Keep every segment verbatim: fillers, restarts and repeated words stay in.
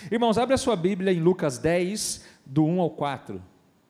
Irmãos, abre a sua Bíblia em Lucas dez, do um ao quatro.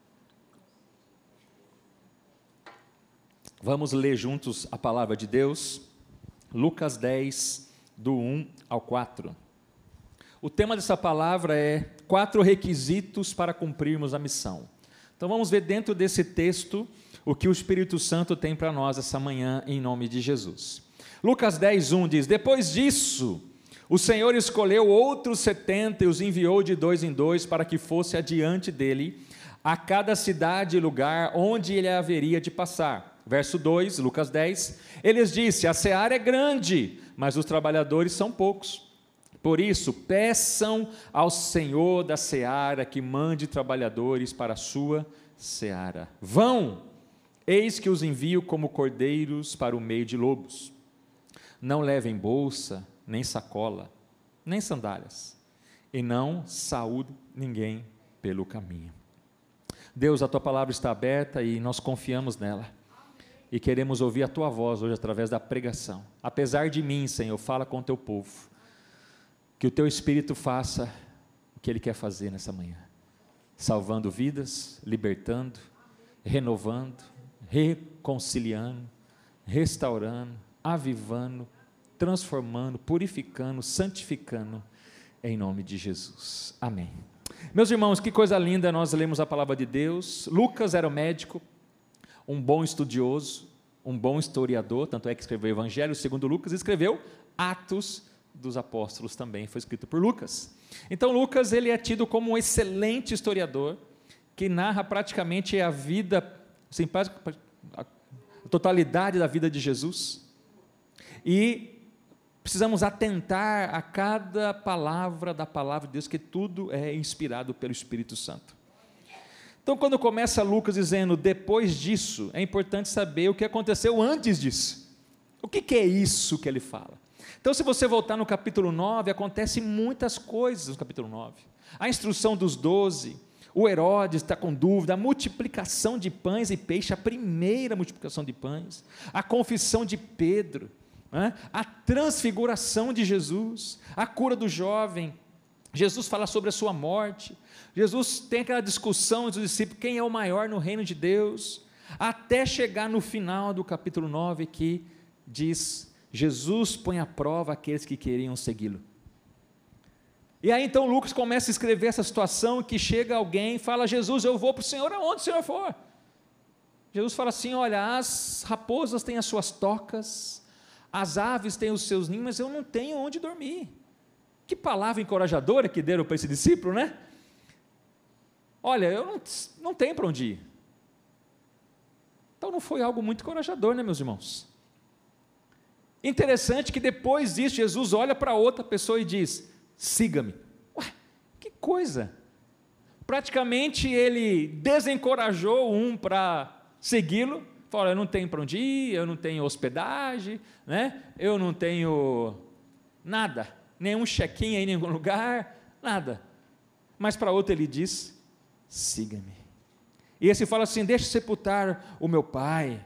Vamos ler juntos a palavra de Deus. Lucas dez, do um ao quatro. O tema dessa palavra é quatro requisitos para cumprirmos a missão. Então vamos ver dentro desse texto o que o Espírito Santo tem para nós essa manhã, em nome de Jesus. Lucas dez, um diz: depois disso, o Senhor escolheu outros setenta e os enviou de dois em dois para que fosse adiante dele a cada cidade e lugar onde ele haveria de passar. Verso dois, Lucas dez, ele lhes disse: a seara é grande, mas os trabalhadores são poucos. Por isso, peçam ao Senhor da seara que mande trabalhadores para a sua seara. Vão, eis que os envio como cordeiros para o meio de lobos. Não levem bolsa, nem sacola, nem sandálias, e não saúde ninguém pelo caminho. Deus, a tua palavra está aberta e nós confiamos nela. E queremos ouvir a tua voz hoje através da pregação. Apesar de mim, Senhor, fala com o teu povo. Que o teu Espírito faça o que ele quer fazer nessa manhã. Salvando vidas, libertando, renovando, reconciliando, restaurando, avivando, transformando, purificando, santificando, em nome de Jesus. Amém. Meus irmãos, que coisa linda, nós lemos a palavra de Deus. Lucas era o médico, um bom estudioso, um bom historiador, tanto é que escreveu o Evangelho segundo Lucas, e escreveu Atos dos Apóstolos também, foi escrito por Lucas. Então Lucas, ele é tido como um excelente historiador, que narra praticamente a vida, assim, a totalidade da vida de Jesus, e precisamos atentar a cada palavra da palavra de Deus, que tudo é inspirado pelo Espírito Santo. Então, quando começa Lucas dizendo, depois disso, é importante saber o que aconteceu antes disso. O que, que é isso que ele fala? Então, se você voltar no capítulo nove, acontecem muitas coisas no capítulo nove. A instrução dos doze, o Herodes está com dúvida, a multiplicação de pães e peixe, a primeira multiplicação de pães, a confissão de Pedro, né? A transfiguração de Jesus, a cura do jovem, Jesus fala sobre a sua morte, Jesus tem aquela discussão entre os discípulos, quem é o maior no reino de Deus, até chegar no final do capítulo nove, que diz, Jesus põe à prova aqueles que queriam segui-lo. E aí então Lucas começa a escrever essa situação, que chega alguém e fala, Jesus, eu vou para o Senhor aonde o Senhor for. Jesus fala assim, olha, as raposas têm as suas tocas, as aves têm os seus ninhos, mas eu não tenho onde dormir. Que palavra encorajadora que deram para esse discípulo, né? Olha, eu não, não tenho para onde ir. Então não foi algo muito encorajador, né, meus irmãos? Interessante que depois disso, Jesus olha para outra pessoa e diz, siga-me. Ué, que coisa! Praticamente ele desencorajou um para segui-lo, falou, eu não tenho para onde ir, eu não tenho hospedagem, né? Eu não tenho nada, nenhum check-in em nenhum lugar, nada. Mas para outro ele diz, siga-me. E esse fala assim, deixa sepultar o meu pai.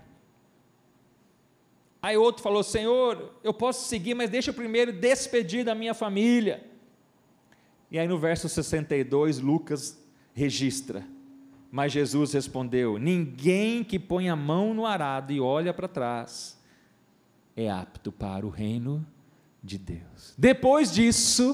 Aí outro falou, Senhor, eu posso seguir, mas deixa eu primeiro despedir da minha família. E aí no verso sessenta e dois, Lucas registra, mas Jesus respondeu, ninguém que põe a mão no arado e olha para trás, é apto para o reino de Deus. Depois disso,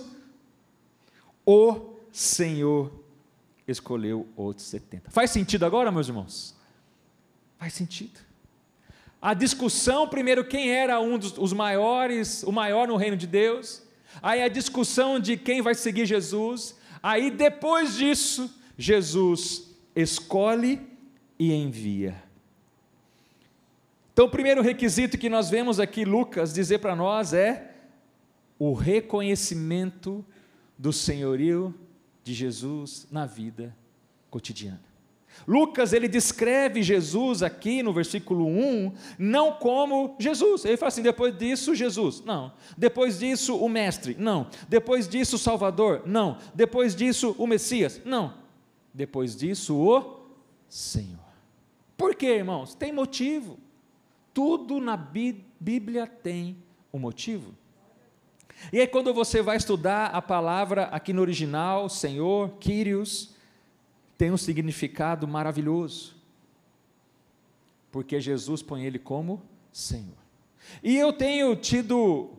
o Senhor escolheu outros setenta. Faz sentido agora, meus irmãos? Faz sentido. A discussão, primeiro, quem era um dos os maiores, o maior no reino de Deus, aí a discussão de quem vai seguir Jesus, aí depois disso, Jesus escolhe e envia. Então o primeiro requisito que nós vemos aqui Lucas dizer para nós é o reconhecimento do senhorio de Jesus na vida cotidiana. Lucas, ele descreve Jesus aqui no versículo um, não como Jesus, ele fala assim, depois disso Jesus, não, depois disso o mestre, não, depois disso o Salvador, não, depois disso o Messias, não, depois disso o Senhor. Por quê, irmãos? Tem motivo, tudo na Bíblia tem um motivo. E aí quando você vai estudar a palavra aqui no original, Senhor, Kyrios, tem um significado maravilhoso, porque Jesus põe ele como Senhor. E eu tenho tido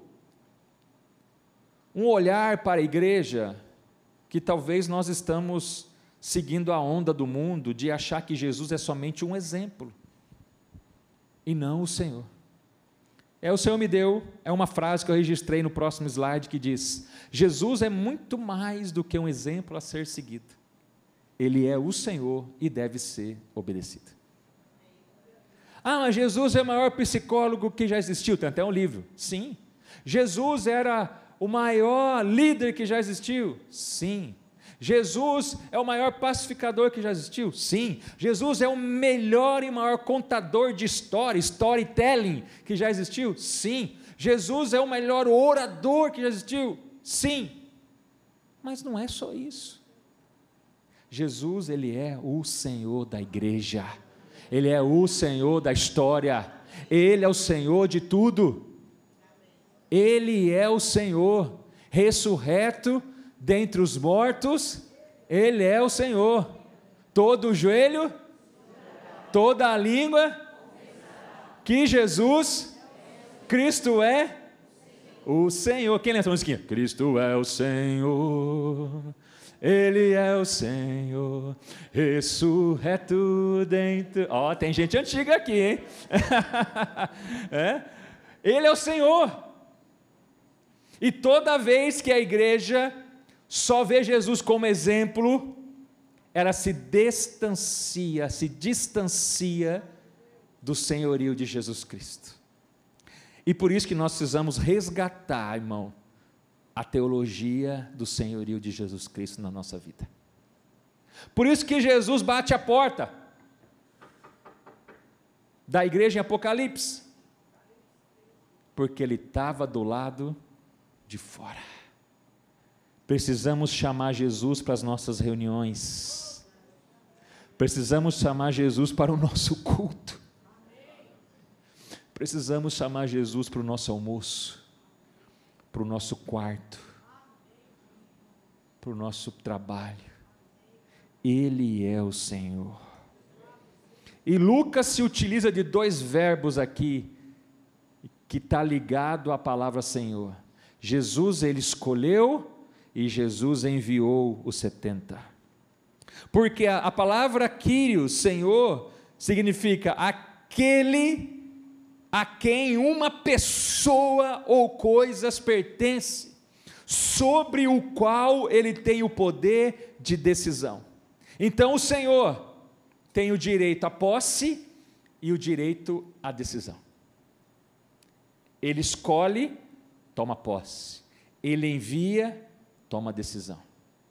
um olhar para a igreja, que talvez nós estamos seguindo a onda do mundo, de achar que Jesus é somente um exemplo, e não o Senhor. É, o Senhor me deu, é uma frase que eu registrei no próximo slide, que diz: Jesus é muito mais do que um exemplo a ser seguido, Ele é o Senhor e deve ser obedecido. Ah, mas Jesus é o maior psicólogo que já existiu, tem até um livro. Sim. Jesus era o maior líder que já existiu. Sim. Jesus é o maior pacificador que já existiu. Sim. Jesus é o melhor e maior contador de história, storytelling, que já existiu. Sim. Jesus é o melhor orador que já existiu. Sim. Mas não é só isso. Jesus, Ele é o Senhor da igreja, Ele é o Senhor da história, Ele é o Senhor de tudo, Ele é o Senhor, ressurreto dentre os mortos, Ele é o Senhor, todo o joelho, toda a língua, que Jesus, Cristo é o Senhor. Quem lembra essa musiquinha? Cristo é o Senhor, Ele é o Senhor, ressurreto dentro... Ó, oh, tem gente antiga aqui, hein? É? Ele é o Senhor. E toda vez que a igreja só vê Jesus como exemplo, ela se distancia, se distancia do senhorio de Jesus Cristo. E por isso que nós precisamos resgatar, irmão, a teologia do senhorio de Jesus Cristo na nossa vida. Por isso que Jesus bate a porta da igreja em Apocalipse, porque Ele estava do lado de fora. Precisamos chamar Jesus para as nossas reuniões, precisamos chamar Jesus para o nosso culto, precisamos chamar Jesus para o nosso almoço, para o nosso quarto, para o nosso trabalho. Ele é o Senhor. E Lucas se utiliza de dois verbos aqui, que está ligado à palavra Senhor. Jesus, Ele escolheu, e Jesus enviou os setenta. Porque a, a palavra Kyrios, Senhor, significa aquele a quem uma pessoa ou coisas pertence, sobre o qual Ele tem o poder de decisão. Então o Senhor tem o direito à posse e o direito à decisão. Ele escolhe, toma posse. Ele envia, toma decisão.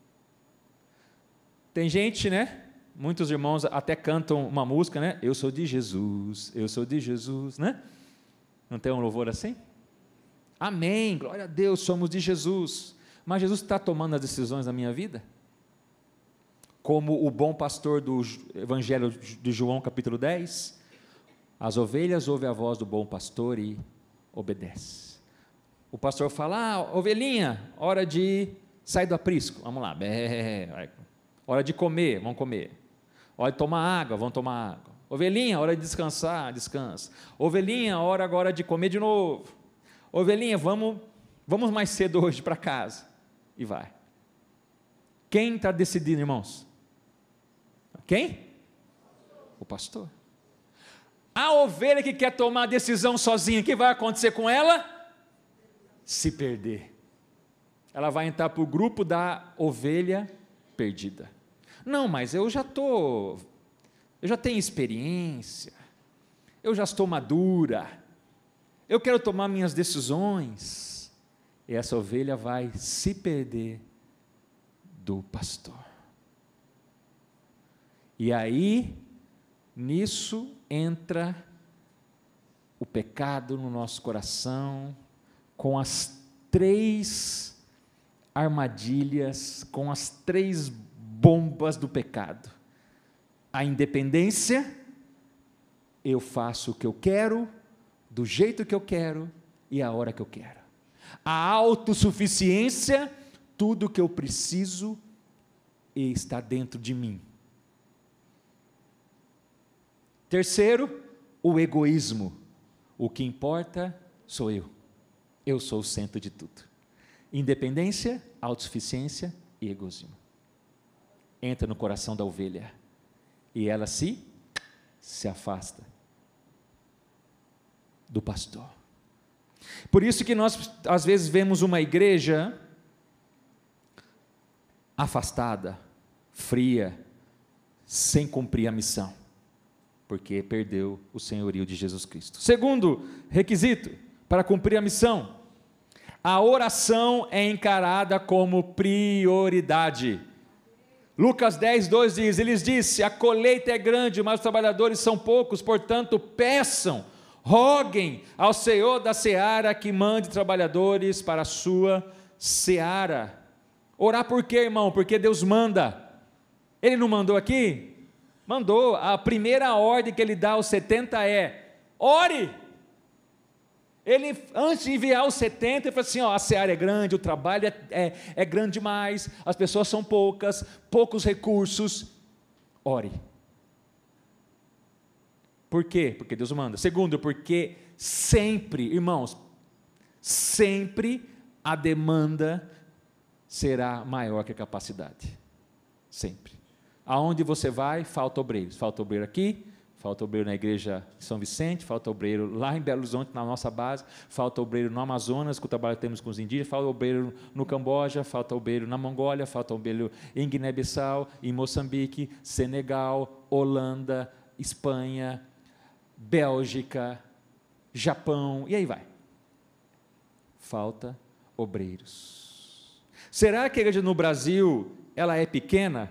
Tem gente, né? Muitos irmãos até cantam uma música, né? Eu sou de Jesus, eu sou de Jesus, né? Não tem um louvor assim? Amém, glória a Deus, somos de Jesus. Mas Jesus está tomando as decisões na minha vida? Como o bom pastor do Evangelho de João, capítulo dez, as ovelhas ouvem a voz do bom pastor e obedecem. O pastor fala: ah, ovelhinha, hora de sair do aprisco, vamos lá, bé, hora de comer, vamos comer, hora de tomar água, vamos tomar água, ovelhinha, hora de descansar, descansa, ovelhinha, hora agora de comer de novo, ovelhinha, vamos, vamos mais cedo hoje para casa, e vai. Quem está decidindo, irmãos? Quem? O pastor. A ovelha que quer tomar a decisão sozinha, o que vai acontecer com ela? Se perder. Ela vai entrar para o grupo da ovelha perdida. Não, mas eu já estou, eu já tenho experiência, eu já estou madura, eu quero tomar minhas decisões. E essa ovelha vai se perder do pastor. E aí, nisso entra o pecado no nosso coração, com as três armadilhas, com as três bombas do pecado. A independência, eu faço o que eu quero, do jeito que eu quero e a hora que eu quero. a autossuficiência, tudo que eu preciso está dentro de mim. Terceiro, o egoísmo. O que importa sou eu. Eu sou o centro de tudo. Independência, autossuficiência e egoísmo. Entra no coração da ovelha e ela se, se afasta do pastor. Por isso que nós às vezes vemos uma igreja afastada, fria, sem cumprir a missão, porque perdeu o senhorio de Jesus Cristo. Segundo requisito para cumprir a missão, a oração é encarada como prioridade. Lucas dez, dois diz, ele disse, a colheita é grande, mas os trabalhadores são poucos, portanto peçam, roguem ao Senhor da seara que mande trabalhadores para a sua seara. Orar por quê, irmão? Porque Deus manda. Ele não mandou aqui? Mandou. A primeira ordem que ele dá aos setenta é, ore. Ele, antes de enviar os setenta, ele falou assim, ó, a seara é grande, o trabalho é, é, é grande demais, as pessoas são poucas, poucos recursos, ore. Por quê? Porque Deus manda. Segundo, porque sempre, irmãos, sempre a demanda será maior que a capacidade, sempre. Aonde você vai, falta obreiros, falta obreiro aqui, falta obreiro na igreja de São Vicente, falta obreiro lá em Belo Horizonte, na nossa base, falta obreiro no Amazonas, com o trabalho que temos com os indígenas, falta obreiro no Camboja, falta obreiro na Mongólia, falta obreiro em Guiné-Bissau, em Moçambique, Senegal, Holanda, Espanha, Bélgica, Japão, e aí vai. Falta obreiros. Será que a igreja no Brasil, ela é pequena?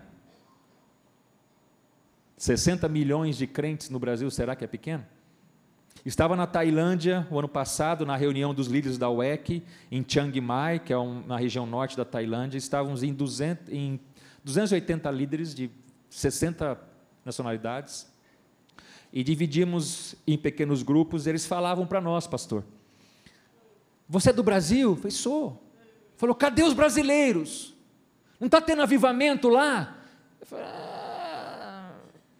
sessenta milhões de crentes no Brasil, será que é pequeno? Estava na Tailândia, o ano passado, na reunião dos líderes da U E C, em Chiang Mai, que é um, na região norte da Tailândia, estávamos em, duzentos, em duzentos e oitenta líderes de sessenta nacionalidades, e dividimos em pequenos grupos. Eles falavam para nós, pastor, você é do Brasil? Eu falei, sou. Falou, cadê os brasileiros? Não está tendo avivamento lá? Eu falei, ah,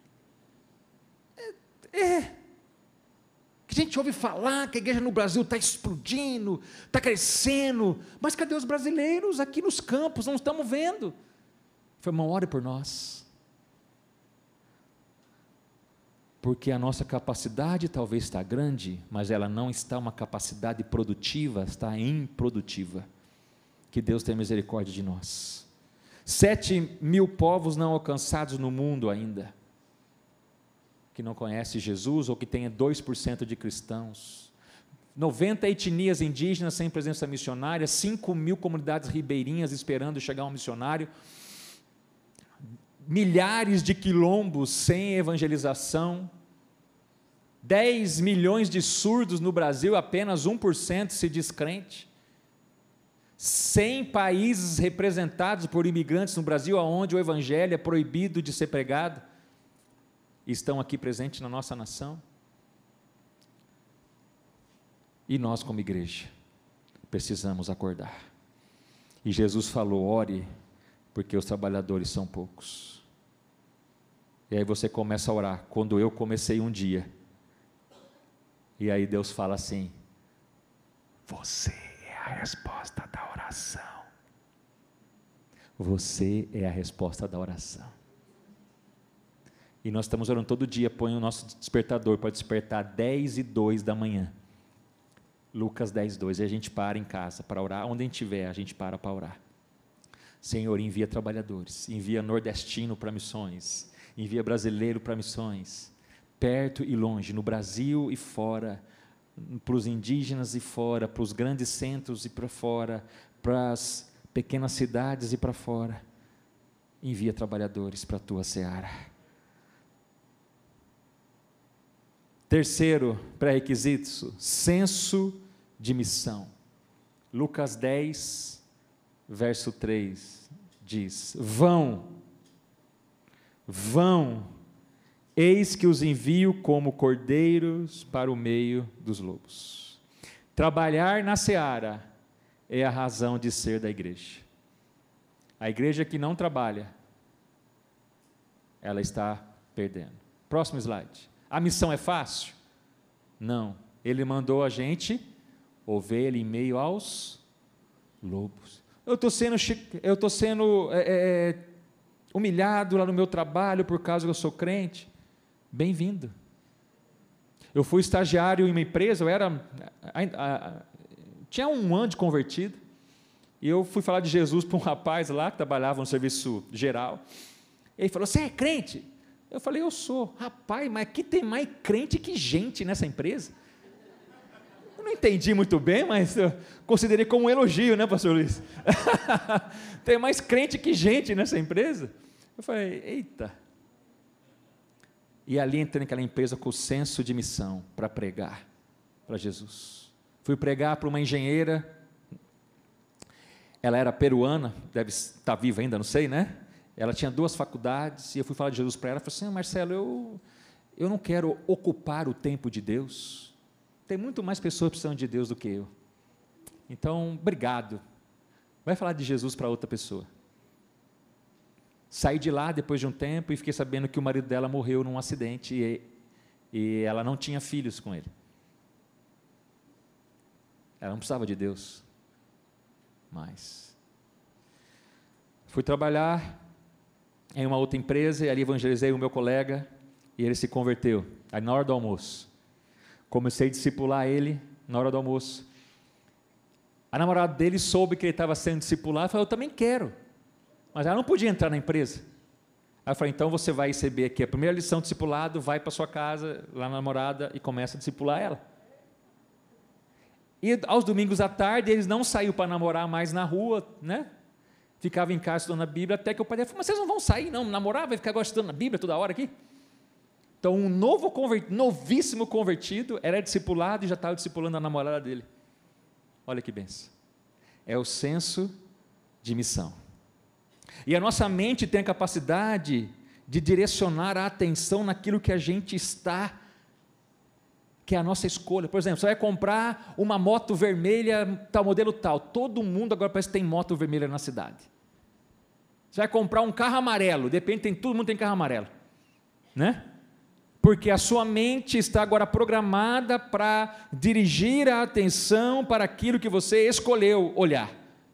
é, é, que a gente ouve falar que a igreja no Brasil está explodindo, está crescendo, mas cadê os brasileiros aqui nos campos? Não estamos vendo. Eu falei, irmão, ore por nós. Porque a nossa capacidade talvez está grande, mas ela não está uma capacidade produtiva, está improdutiva. Que Deus tenha misericórdia de nós. Sete mil povos não alcançados no mundo ainda, que não conhece Jesus, ou que tenha dois por cento de cristãos. noventa etnias indígenas sem presença missionária, cinco mil comunidades ribeirinhas esperando chegar um missionário, milhares de quilombos sem evangelização, dez milhões de surdos no Brasil, apenas um por cento se diz crente, cem países representados por imigrantes no Brasil, onde o evangelho é proibido de ser pregado, estão aqui presentes na nossa nação. E nós, como igreja, precisamos acordar. E Jesus falou, ore, porque os trabalhadores são poucos. E aí você começa a orar, quando eu comecei um dia, e aí Deus fala assim, você é a resposta da oração, você é a resposta da oração, e nós estamos orando todo dia, põe o nosso despertador para despertar dez e dois da manhã, Lucas dez, dois, e a gente para em casa para orar, onde a gente estiver, a gente para para orar. Senhor, envia trabalhadores, envia nordestino para missões, envia brasileiro para missões, perto e longe, no Brasil e fora, para os indígenas e fora, para os grandes centros e para fora, para as pequenas cidades e para fora, envia trabalhadores para a tua seara. Terceiro pré-requisito, senso de missão. Lucas dez, verso três, diz, vão, vão, eis que os envio como cordeiros para o meio dos lobos. Trabalhar na seara é a razão de ser da igreja. A igreja que não trabalha, ela está perdendo. Próximo slide. A missão é fácil? Não. Ele mandou a gente ovelha em meio aos lobos. Eu estou sendo, eu estou sendo é, é, humilhado lá no meu trabalho por causa que eu sou crente. Bem-vindo. Eu fui estagiário em uma empresa, eu era, a, a, a, tinha um ano de convertido, e eu fui falar de Jesus para um rapaz lá, que trabalhava no serviço geral. Ele falou, você é crente? Eu falei, eu sou. Rapaz, mas aqui tem mais crente que gente nessa empresa. Eu não entendi muito bem, mas eu considerei como um elogio, né, pastor Luiz? Tem mais crente que gente nessa empresa. Eu falei, eita. E ali entrei naquela empresa com o senso de missão para pregar para Jesus. Fui pregar para uma engenheira, ela era peruana, deve estar viva ainda, não sei, né? Ela tinha duas faculdades, e eu fui falar de Jesus para ela, falei assim, Marcelo, eu, eu não quero ocupar o tempo de Deus, tem muito mais pessoas precisando de Deus do que eu, então, obrigado, vai falar de Jesus para outra pessoa. Saí de lá depois de um tempo, e fiquei sabendo que o marido dela morreu num acidente, e, e ela não tinha filhos com ele, ela não precisava de Deus, mas, fui trabalhar em uma outra empresa, e ali evangelizei o meu colega, e ele se converteu, aí na hora do almoço, comecei a discipular ele, na hora do almoço, a namorada dele soube que ele estava sendo discipulado, falou, eu também quero, mas ela não podia entrar na empresa, aí eu falei, então você vai receber aqui a primeira lição de discipulado, vai para sua casa, lá na namorada, e começa a discipular ela, e aos domingos à tarde, eles não saíram para namorar mais na rua, né, ficava em casa estudando a Bíblia, até que o pai dele falou, mas vocês não vão sair não, namorar, vai ficar agora estudando a Bíblia toda hora aqui? Então um novo convertido, novíssimo convertido, era discipulado e já estava discipulando a namorada dele, olha que benção, é o senso de missão, e a nossa mente tem a capacidade de direcionar a atenção naquilo que a gente está, que é a nossa escolha. Por exemplo, você vai comprar uma moto vermelha, tal modelo tal, todo mundo agora parece que tem moto vermelha na cidade. Você vai comprar um carro amarelo, de repente tem, todo mundo tem carro amarelo, né? Porque a sua mente está agora programada para dirigir a atenção para aquilo que você escolheu olhar.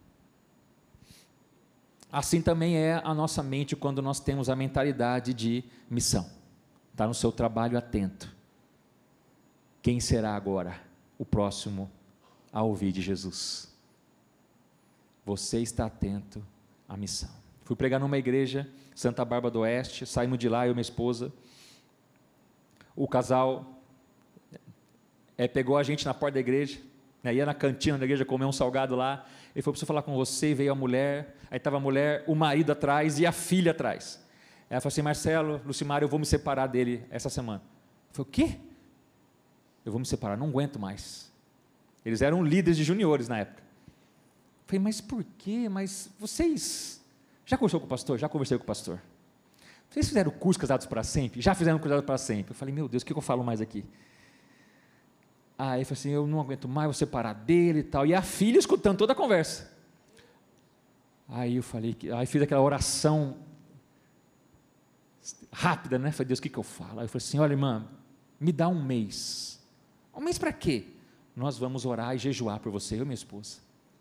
Assim também é a nossa mente quando nós temos a mentalidade de missão, está no seu trabalho atento. Quem será agora o próximo a ouvir de Jesus? Você está atento à missão. Fui pregar numa igreja, Santa Bárbara do Oeste, saímos de lá, eu e minha esposa, o casal é, pegou a gente na porta da igreja, né, ia na cantina da igreja comer um salgado lá, ele falou, preciso falar com você, e veio a mulher, aí estava a mulher, o marido atrás e a filha atrás. Ela falou assim, Marcelo, Lucimário, eu vou me separar dele essa semana. Eu falei, o quê? Eu vou me separar, não aguento mais. Eles eram líderes de juniores na época. Eu falei, mas por quê? Mas vocês, já conversou com o pastor? Já conversei com o pastor. Vocês fizeram o curso Casados para Sempre? Já fizeram Casados para Sempre. Eu falei, meu Deus, o que eu falo mais aqui? Aí ele falou assim, eu não aguento mais, vou separar dele e tal. E a filha escutando toda a conversa. Aí eu falei, aí fiz aquela oração rápida, né? Falei, Deus, o que, que eu falo? Aí eu falei assim, olha irmã, me dá um mês. Um mês para quê? Nós vamos orar e jejuar por você, eu e minha esposa.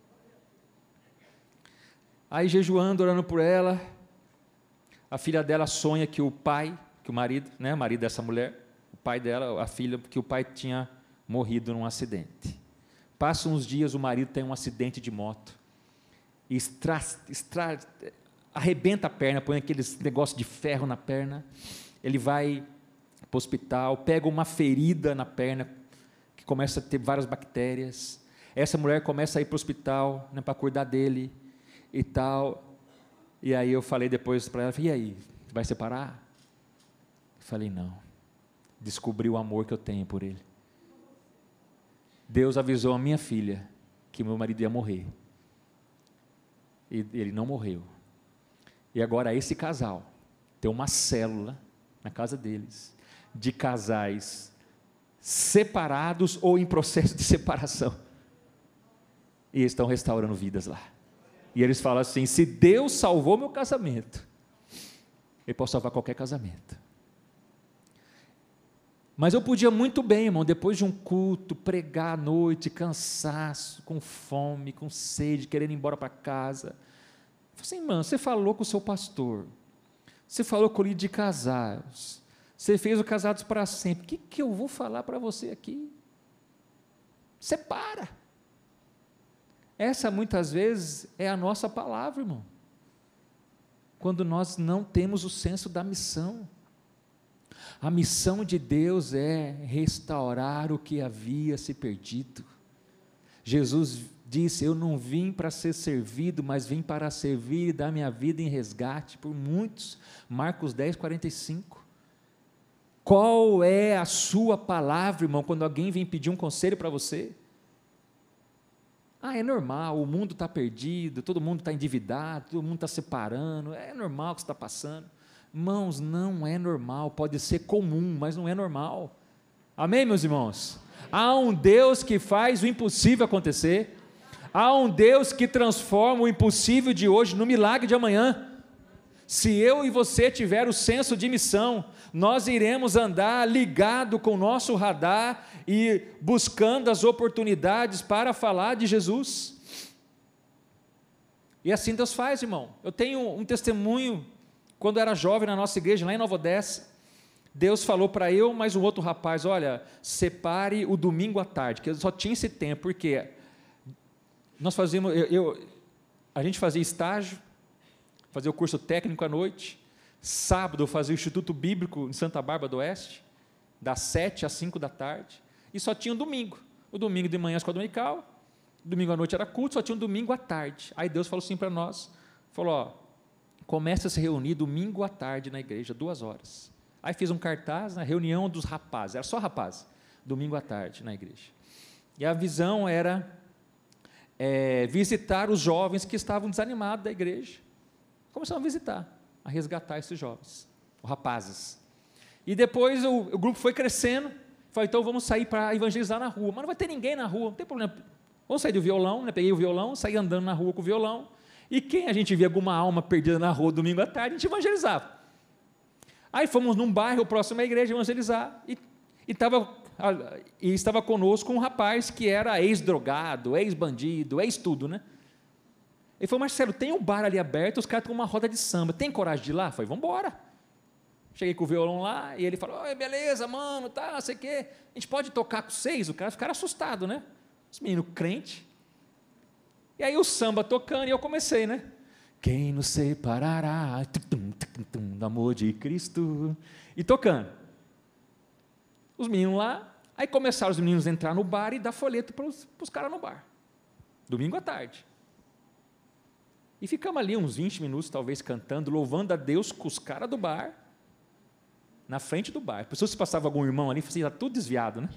Aí jejuando, orando por ela, a filha dela sonha que o pai, que o marido, né, o marido dessa mulher, o pai dela, a filha, que o pai tinha morrido num acidente. Passam uns dias, o marido tem um acidente de moto, e extra, extra, arrebenta a perna, põe aqueles negócio de ferro na perna, ele vai para o hospital, pega uma ferida na perna, que começa a ter várias bactérias, essa mulher começa a ir para o hospital, né, para cuidar dele, e tal, e aí eu falei depois para ela, e aí, vai separar? Eu falei, não, descobri o amor que eu tenho por ele, Deus avisou a minha filha, que meu marido ia morrer, e ele não morreu, e agora esse casal, tem uma célula, na casa deles, de casais separados ou em processo de separação. E eles estão restaurando vidas lá. E eles falam assim: se Deus salvou meu casamento, Ele pode salvar qualquer casamento. Mas eu podia muito bem, irmão, depois de um culto, pregar à noite, cansaço, com fome, com sede, querendo ir embora para casa. Eu falei assim: irmão, você falou com o seu pastor, você falou com o líder de casais, você fez o Casados para Sempre, o que, que eu vou falar para você aqui? Separa. Essa muitas vezes é a nossa palavra, irmão, quando nós não temos o senso da missão. A missão de Deus é restaurar o que havia se perdido. Jesus disse: eu não vim para ser servido, mas vim para servir e dar minha vida em resgate por muitos. Marcos dez, quarenta e cinco. Qual é a sua palavra, irmão, quando alguém vem pedir um conselho para você? Ah, é normal, o mundo está perdido, todo mundo está endividado, todo mundo está separando, é normal o que você está passando. Irmãos, não é normal, pode ser comum, mas não é normal. Amém, meus irmãos? Há um Deus que faz o impossível acontecer, há um Deus que transforma o impossível de hoje no milagre de amanhã. Se eu e você tiver o senso de missão, nós iremos andar ligado com o nosso radar e buscando as oportunidades para falar de Jesus. E assim Deus faz, irmão. Eu tenho um testemunho. Quando eu era jovem na nossa igreja, lá em Nova Odessa, Deus falou para eu, mais um outro rapaz: olha, separe o domingo à tarde, que eu só tinha esse tempo, porque nós fazíamos, eu, eu, a gente fazia estágio, fazia o curso técnico à noite, sábado eu fazia o Instituto Bíblico em Santa Bárbara do Oeste, das sete às cinco da tarde, e só tinha um domingo, o domingo de manhã a escola dominical, domingo à noite era culto, só tinha um domingo à tarde. Aí Deus falou assim para nós, falou: ó, começa a se reunir domingo à tarde na igreja, duas horas. Aí fiz um cartaz na reunião dos rapazes, era só rapazes, domingo à tarde na igreja. E a visão era é, visitar os jovens que estavam desanimados da igreja. Começamos a visitar, a resgatar esses jovens, os rapazes. E depois o, o grupo foi crescendo, falei: então vamos sair para evangelizar na rua. Mas não vai ter ninguém na rua, não tem problema. Vamos sair do violão, né? Peguei o violão, saí andando na rua com o violão. E quem a gente via alguma alma perdida na rua domingo à tarde, a gente evangelizava. Aí fomos num bairro próximo à igreja evangelizar, e, e, tava, e estava conosco um rapaz que era ex-drogado, ex-bandido, ex-tudo, né? Ele falou: Marcelo, tem um bar ali aberto, os caras estão com uma roda de samba, tem coragem de ir lá? Eu falei: vamos embora. Cheguei com o violão lá, e ele falou: oi, beleza, mano, tá, sei o quê, a gente pode tocar com vocês? O cara ficaram assustado, né? Os meninos crentes. E aí o samba tocando, e eu comecei, né? Quem nos separará do amor de Cristo? E tocando. Os meninos lá, aí começaram os meninos a entrar no bar e dar folheto para os, para os caras no bar. Domingo à tarde. E ficamos ali uns vinte minutos, talvez, cantando, louvando a Deus com os caras do bar, na frente do bar. Pessoas, se passava algum irmão ali, está tudo desviado, né?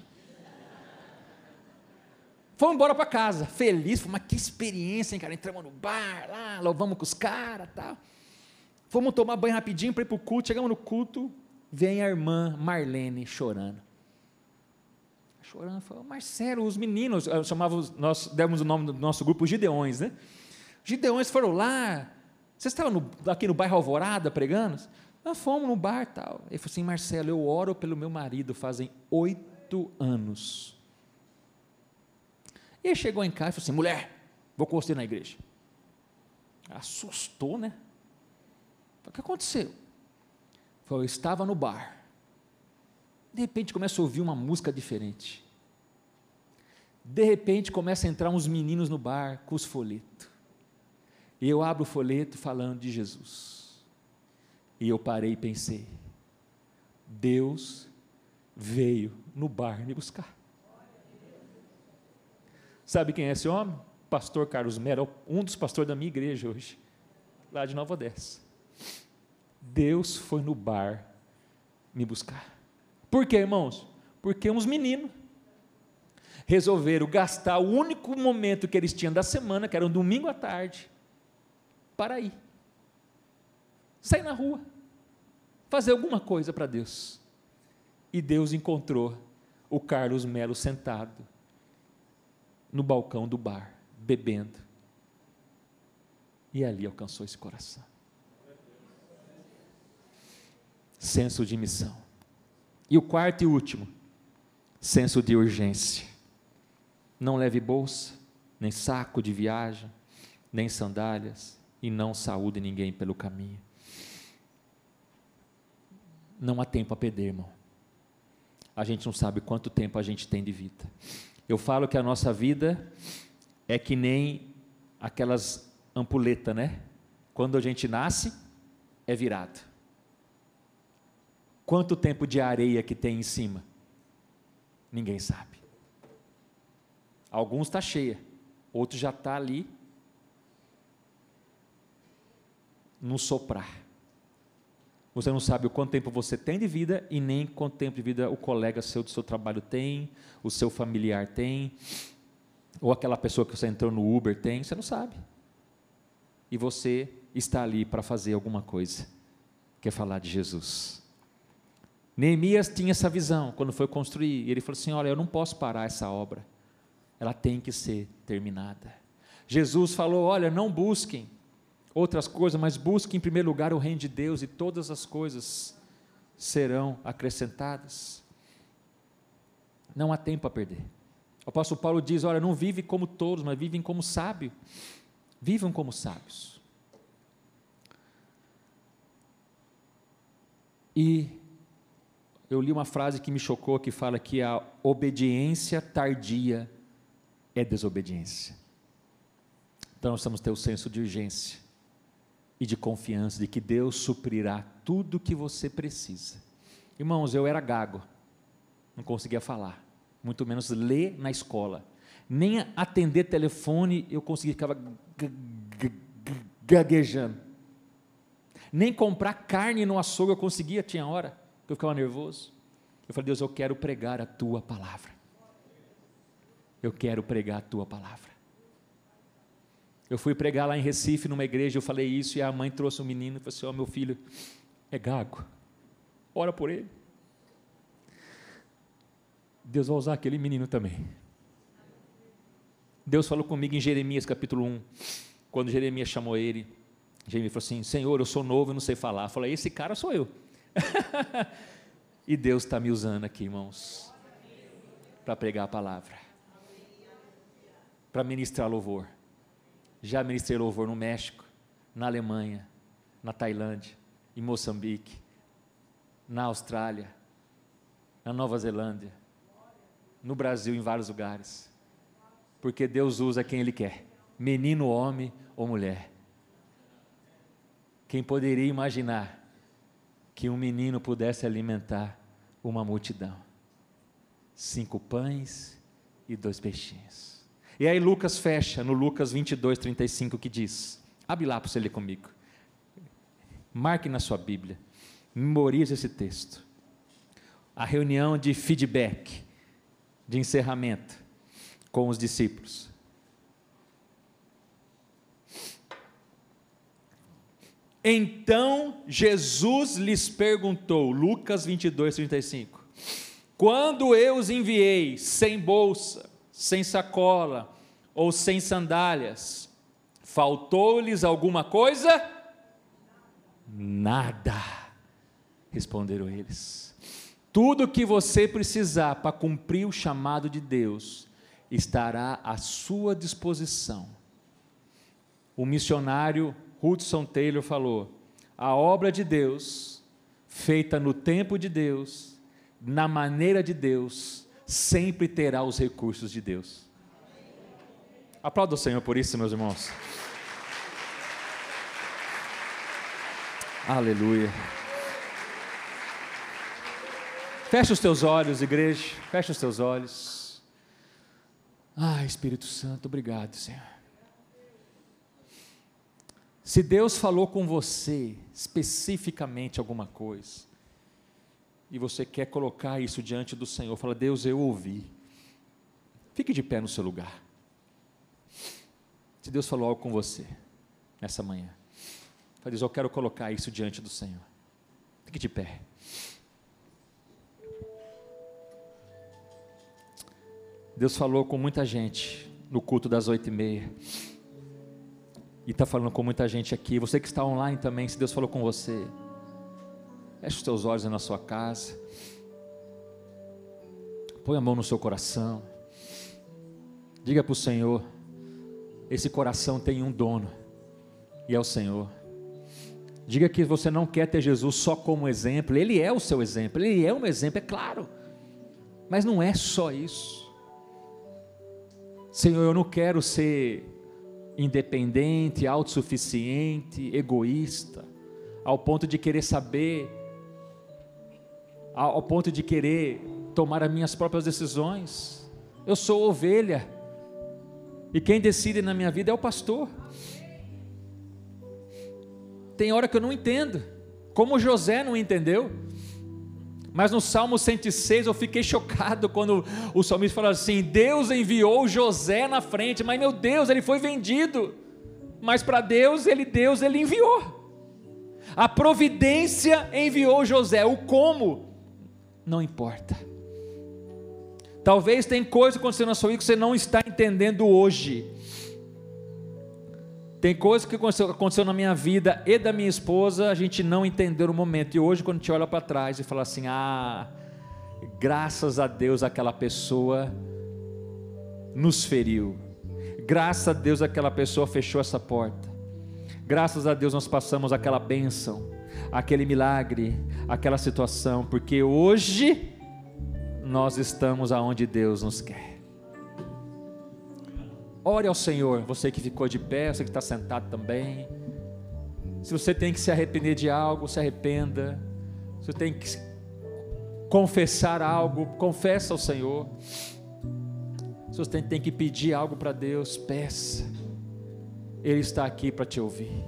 Fomos embora para casa, feliz, mas que experiência, hein, cara? Entramos no bar, lá, louvamos com os caras, tal. Fomos tomar banho rapidinho para ir para o culto, chegamos no culto, vem a irmã Marlene chorando. Chorando, falou: Marcelo, os meninos, chamava, nós demos o nome do nosso grupo, os Gideões, né? Os Gideões foram lá, vocês estavam no, aqui no bairro Alvorada pregando? Nós fomos no bar, tal. Ele falou assim: Marcelo, eu oro pelo meu marido fazem oito anos. E ele chegou em casa e falou assim: mulher, vou com você na igreja. Assustou, né? O que aconteceu? Falou: eu estava no bar, de repente começa a ouvir uma música diferente, de repente começa a entrar uns meninos no bar com os folhetos, e eu abro o folheto falando de Jesus, e eu parei e pensei: Deus veio no bar me buscar. Sabe quem é esse homem? Pastor Carlos Mero, um dos pastores da minha igreja hoje, lá de Nova Odessa. Deus foi no bar me buscar. Por quê, irmãos? Porque uns meninos resolveram gastar o único momento que eles tinham da semana, que era um domingo à tarde, para ir, sair na rua, fazer alguma coisa para Deus. E Deus encontrou o Carlos Melo sentado no balcão do bar, bebendo. E ali alcançou esse coração. Senso de missão. E o quarto e último, senso de urgência. Não leve bolsa, nem saco de viagem, nem sandálias, e não saúde ninguém pelo caminho. Não há tempo a perder, irmão. A gente não sabe quanto tempo a gente tem de vida. Eu falo que a nossa vida é que nem aquelas ampoletas, né? Quando a gente nasce, é virado. Quanto tempo de areia que tem em cima? Ninguém sabe. Alguns está cheia, outros já está ali no soprar. Você não sabe o quanto tempo você tem de vida e nem quanto tempo de vida o colega seu do seu trabalho tem, o seu familiar tem, ou aquela pessoa que você entrou no Uber tem, você não sabe. E você está ali para fazer alguma coisa, quer falar de Jesus. Neemias tinha essa visão quando foi construir, e ele falou assim, olha, eu não posso parar essa obra, ela tem que ser terminada. Jesus falou, olha, não busquem outras coisas, mas busquem em primeiro lugar o reino de Deus, e todas as coisas serão acrescentadas. Não há tempo a perder. O apóstolo Paulo diz, olha, não vive como todos, mas vivem como sábios. Vivam como sábios. E eu li uma frase que me chocou, que fala que a obediência tardia é desobediência. Então nós precisamos ter o senso de urgência e de confiança de que Deus suprirá tudo o que você precisa. Irmãos, eu era gago, não conseguia falar, muito menos ler na escola, nem atender telefone eu conseguia, ficava gaguejando, nem comprar carne no açougue eu conseguia, tinha hora que eu ficava nervoso. Eu falei, Deus, eu quero pregar a tua palavra, eu quero pregar a tua palavra. Eu fui pregar lá em Recife, numa igreja, eu falei isso, e a mãe trouxe um menino, e falou assim, ó, meu filho é gago, ora por ele. Deus vai usar aquele menino também. Deus falou comigo em Jeremias capítulo um, quando Jeremias chamou ele, Jeremias falou assim, Senhor, eu sou novo e não sei falar. Eu falei, esse cara sou eu. E Deus está me usando aqui, irmãos, para pregar a palavra, para ministrar louvor. Já ministrei louvor no México, na Alemanha, na Tailândia, em Moçambique, na Austrália, na Nova Zelândia, no Brasil, em vários lugares, porque Deus usa quem Ele quer, menino, homem ou mulher. Quem poderia imaginar que um menino pudesse alimentar uma multidão? Cinco pães e dois peixinhos. E aí Lucas fecha no Lucas vinte e dois, trinta e cinco, que diz, abre lá para você ler comigo, marque na sua Bíblia, memorize esse texto, a reunião de feedback, de encerramento com os discípulos. Então Jesus lhes perguntou, Lucas vinte e dois, trinta e cinco, quando eu os enviei sem bolsa, sem sacola ou sem sandálias, faltou-lhes alguma coisa? Nada, responderam eles. Tudo o que você precisar para cumprir o chamado de Deus estará à sua disposição. O missionário Hudson Taylor falou, a obra de Deus, feita no tempo de Deus, na maneira de Deus, sempre terá os recursos de Deus. Aplauda o Senhor por isso, meus irmãos. Aleluia. Fecha os teus olhos, igreja, fecha os teus olhos. Ah, Espírito Santo, obrigado, Senhor. Se Deus falou com você, especificamente alguma coisa, e você quer colocar isso diante do Senhor, fala, Deus, eu ouvi, fique de pé no seu lugar. Se Deus falou algo com você, nessa manhã, fala, Deus, eu quero colocar isso diante do Senhor, fique de pé. Deus falou com muita gente no culto das oito e meia. E está falando com muita gente aqui. Você que está online também, se Deus falou com você, feche os teus olhos aí na sua casa. Põe a mão no seu coração. Diga para o Senhor, esse coração tem um dono, e é o Senhor. Diga que você não quer ter Jesus só como exemplo. Ele é o seu exemplo, Ele é um exemplo, é claro, mas não é só isso. Senhor, eu não quero ser independente, autossuficiente, egoísta, ao ponto de querer saber, ao ponto de querer tomar as minhas próprias decisões. Eu sou ovelha, e quem decide na minha vida é o pastor. Tem hora que eu não entendo, como José não entendeu, mas no Salmo cento e seis eu fiquei chocado quando o salmista fala assim: Deus enviou José na frente, mas meu Deus, ele foi vendido, mas para Deus, ele, Deus, ele enviou, a providência enviou José, o como, não importa. Talvez tem coisa acontecendo na sua vida que você não está entendendo hoje. Tem coisa que aconteceu, aconteceu na minha vida e da minha esposa, a gente não entendeu no momento, e hoje quando a gente olha para trás e fala assim: ah, graças a Deus aquela pessoa nos feriu, graças a Deus aquela pessoa fechou essa porta, graças a Deus nós passamos aquela bênção, aquele milagre, aquela situação, porque hoje nós estamos aonde Deus nos quer. Ore ao Senhor, você que ficou de pé, você que está sentado também. Se você tem que se arrepender de algo, se arrependa. Se você tem que confessar algo, confessa ao Senhor. Se você tem que pedir algo para Deus, peça. Ele está aqui para te ouvir.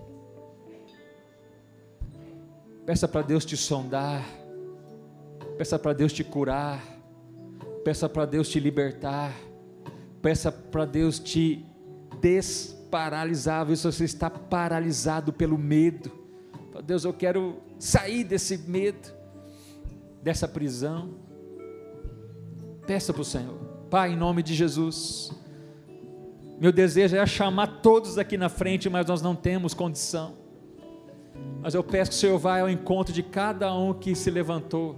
Peça para Deus te sondar. Peça para Deus te curar. Peça para Deus te libertar. Peça para Deus te desparalisar. Às vezes você está paralisado pelo medo. Deus, eu quero sair desse medo, dessa prisão. Peça para o Senhor. Pai, em nome de Jesus, meu desejo é chamar todos aqui na frente, mas nós não temos condição. Mas eu peço que o Senhor vá ao encontro de cada um que se levantou.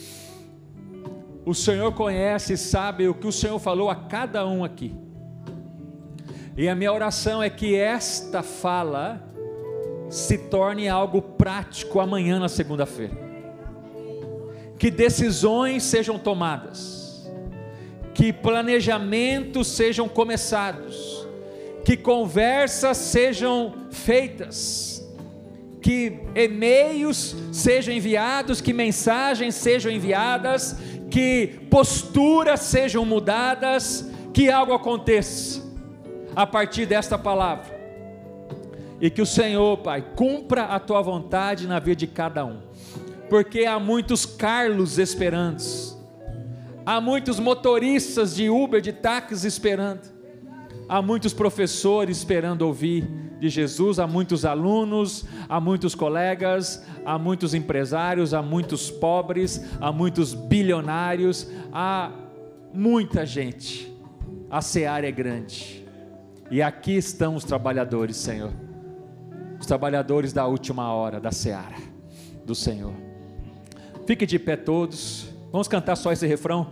O Senhor conhece e sabe o que o Senhor falou a cada um aqui. E a minha oração é que esta fala se torne algo prático amanhã na segunda-feira. Que decisões sejam tomadas, que planejamentos sejam começados, que conversas sejam feitas, que e-mails sejam enviados, que mensagens sejam enviadas, que posturas sejam mudadas, que algo aconteça a partir desta palavra, e que o Senhor, Pai, cumpra a Tua vontade na vida de cada um, porque há muitos Carlos esperando, há muitos motoristas de Uber, de táxi esperando, há muitos professores esperando ouvir de Jesus, há muitos alunos, há muitos colegas, há muitos empresários, há muitos pobres, há muitos bilionários, há muita gente. A seara é grande, e aqui estão os trabalhadores, Senhor, os trabalhadores da última hora da seara do Senhor. Fique de pé todos, vamos cantar só esse refrão.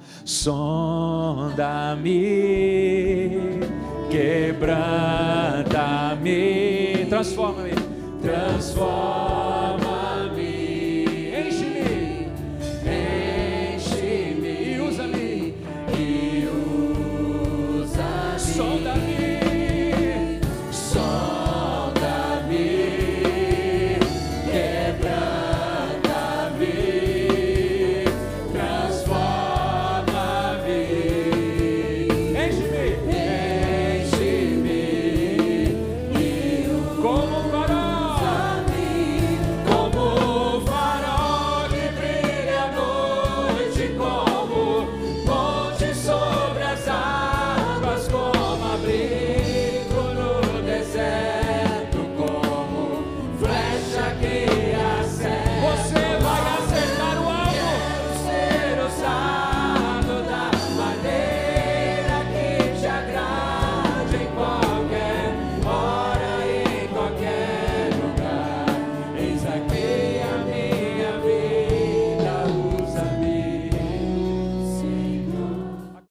Sonda-me, quebranta-me, transforma-me, transforma-me.